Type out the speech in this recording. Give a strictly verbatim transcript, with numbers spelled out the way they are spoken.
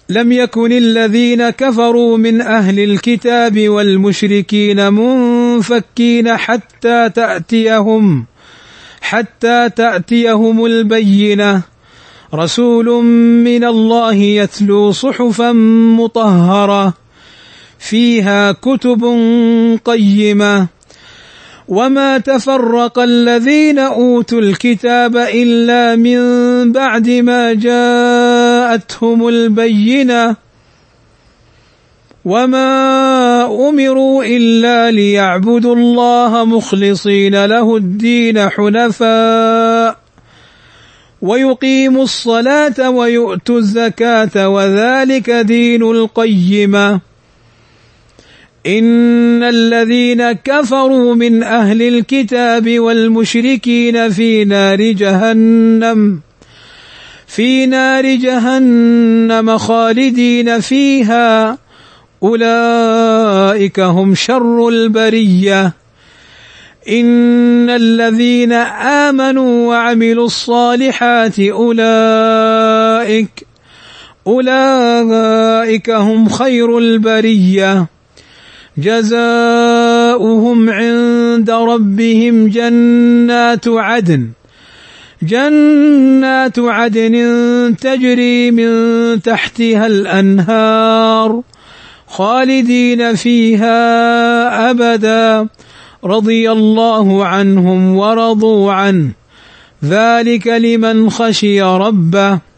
لم يكن الذين كفروا من أهل الكتاب والمشركين منفكين حتى تأتيهم حتى تأتيهم البينة رسول من الله يتلو صحفا مطهرة فيها كتب قيمة وما تفرق الذين أوتوا الكتاب إلا من بعد ما جاءتهم البينة وما أمروا إلا ليعبدوا الله مخلصين له الدين حنفاء ويقيموا الصلاة ويؤتوا الزكاة وذلك دين القيمة إن الذين كفروا من أهل الكتاب والمشركين في نار جهنم في نار جهنم خالدين فيها أولئك هم شر البرية إن الذين آمنوا وعملوا الصالحات أولئك أولئك هم خير البرية جزاؤهم عند ربهم جنات عدن جنات عدن تجري من تحتها الأنهار خالدين فيها أبدا رضي الله عنهم ورضوا عنه ذلك لمن خشي ربه